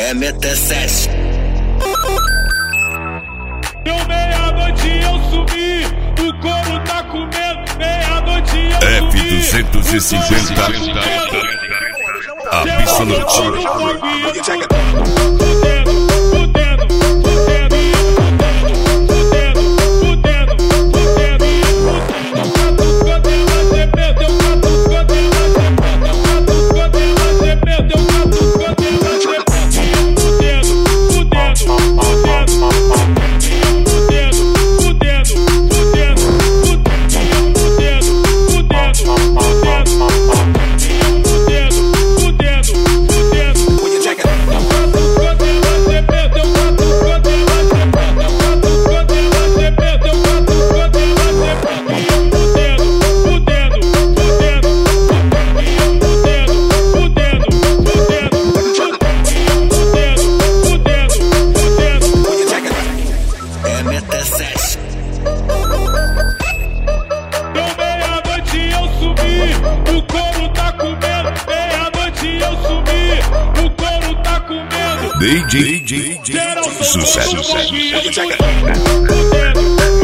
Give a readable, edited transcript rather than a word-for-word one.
é MT7. Deu meia-noite eu subi, o couro tá comendo. Meia-noite eu subi, F250 Absolute. Deu meia-noite eu subi, o couro tá comendo. Meia-noite eu subi, o couro tá comendo. DJ Geral Sucesso. soltando foguinho, fudendo.